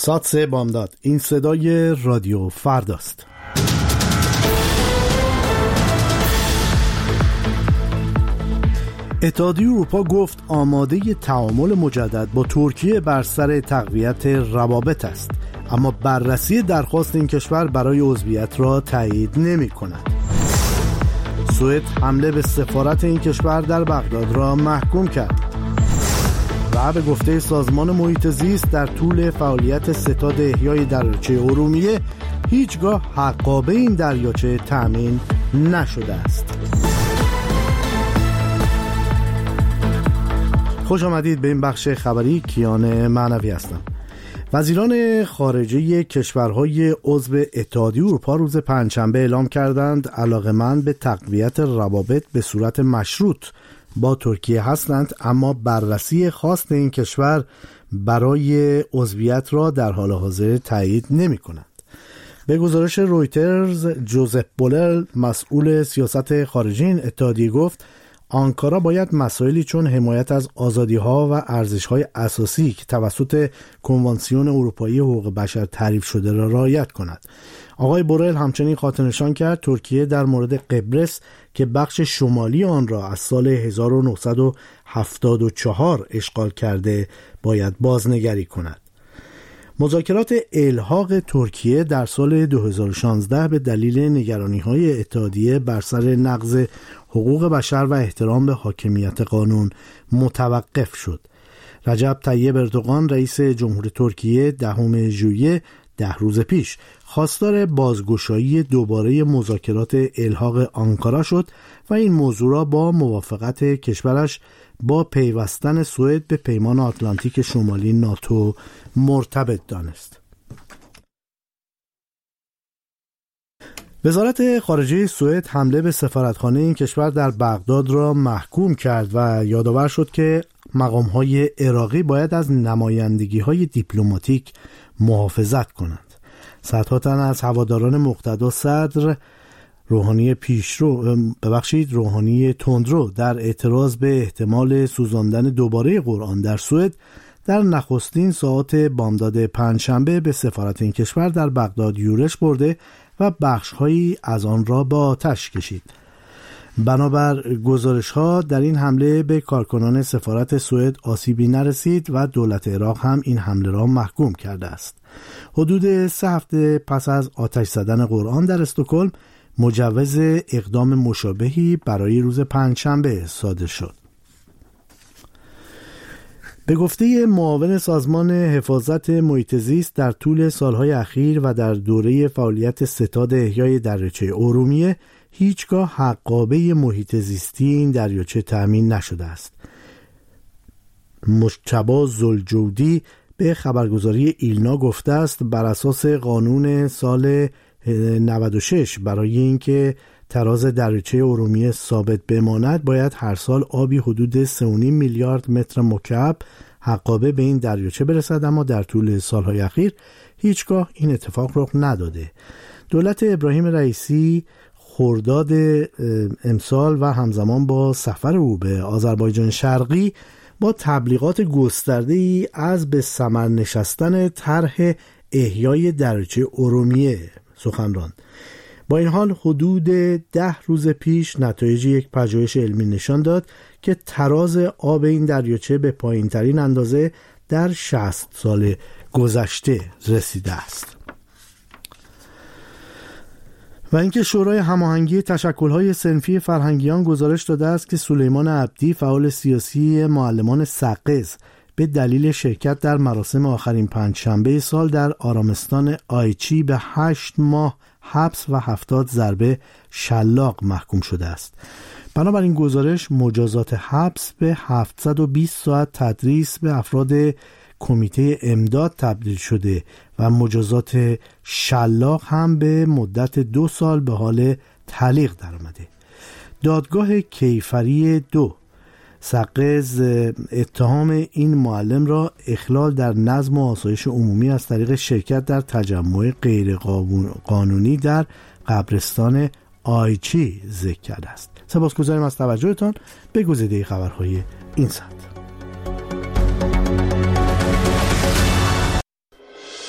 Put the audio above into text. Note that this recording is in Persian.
سات بامداد. این صدای رادیو فرداست. اتحادیه اروپا گفت آماده تعامل مجدد با ترکیه بر سر تقویت روابط است، اما بررسی درخواست این کشور برای عضویت را تایید نمی کند. سوئد حمله به سفارت این کشور در بغداد را محکوم کرد و به گفته سازمان محیط زیست در طول فعالیت ستاد احیای دریاچه ارومیه هیچگاه حقابه این دریاچه تأمین نشده است. خوش آمدید به این بخش خبری. کیان معنوی هستم. وزیران خارجه کشورهای عضو اتحادیه اروپا روز پنجشنبه اعلام کردند علاقه‌مند به تقویت روابط به صورت مشروط با ترکیه هستند، اما بررسی خواست این کشور برای عضویت را در حال حاضر تایید نمی کنند. به گزارش رویترز، جوزف بولل مسئول سیاست خارجی این اتحادیه گفت آنکارا باید مسائلی چون حمایت از آزادی‌ها و ارزش‌های اساسی که توسط کنوانسیون اروپایی حقوق بشر تعریف شده را رعایت کند. آقای بورل همچنین خاطرنشان کرد ترکیه در مورد قبرس که بخش شمالی آن را از سال 1974 اشغال کرده باید بازنگری کند. مذاکرات الحاق ترکیه در سال 2016 به دلیل نگرانی‌های اتحادیه بر سر نقض حقوق بشر و احترام به حاکمیت قانون متوقف شد. رجب طیب اردوغان رئیس جمهور ترکیه 10 ژوئیه 10 روز پیش خواستار بازگشایی دوباره مذاکرات الحاق آنکارا شد و این موضوع را با موافقت کشورش با پیوستن سوئد به پیمان آتلانتیک شمالی ناتو مرتبط دانست. وزارت خارجه سوئد حمله به سفارتخانه این کشور در بغداد را محکوم کرد و یادآور شد که مقام‌های عراقی باید از نمایندگی‌های دیپلماتیک محافظت کنند. صدها تن از هواداران مقتدا صدر روحانی تندرو در اعتراض به احتمال سوزاندن دوباره قرآن در سوئد در نخستین ساعات بامداد پنجشنبه به سفارت این کشور در بغداد یورش برده و بخش‌هایی از آن را به آتش کشید. بنابر گزارش‌ها در این حمله به کارکنان سفارت سوئد آسیبی نرسید و دولت عراق هم این حمله را محکوم کرده است. حدود 3 هفته پس از آتش زدن قرآن در استکهلم مجوز اقدام مشابهی برای روز پنجشنبه صادر شد. به گفته معاون سازمان حفاظت محیط زیست در طول سالهای اخیر و در دوره فعالیت ستاد احیای دریاچه ارومیه هیچگاه حقابه محیط زیستی این دریاچه تأمین نشده است. مجتبی زلجودی به خبرگزاری ایلنا گفته است بر اساس قانون سال 96 برای اینکه تراز دریاچه ارومیه ثابت بماند باید هر سال آبی حدود 3.5 میلیارد متر مکعب حقابه به این دریاچه برسد، اما در طول سالهای اخیر هیچگاه این اتفاق رخ نداده. دولت ابراهیم رئیسی خرداد امسال و همزمان با سفر او به آذربایجان شرقی با تبلیغات گسترده‌ای از به ثمر نشستن طرح احیای دریاچه ارومیه سخن راند. با این حال حدود 10 روز پیش نتایج یک پژوهش علمی نشان داد که تراز آب این دریاچه به پایین‌ترین اندازه در 60 سال گذشته رسیده است. و اینکه شورای هماهنگی تشکل‌های صنفی فرهنگیان گزارش داده است که سلیمان عبدی فعال سیاسی معلمان سقز به دلیل شرکت در مراسم آخرین پنجشنبه سال در آرامستان آیچی به 8 ماه حبس و 70 ضربه شلاق محکوم شده است. بنابراین گزارش مجازات حبس به 720 ساعت تدریس به افراد کمیته امداد تبدیل شده و مجازات شلاق هم به مدت 2 سال به حال تعلیق در آمده. دادگاه کیفری 2 سقز اتهام این معلم را اخلال در نظم و آسایش عمومی از طریق شرکت در تجمع غیر قانونی در قبرستان آیچی ذکر کرده است. سپاسگزاریم از توجهتان به گزیده خبرهای این ساعت.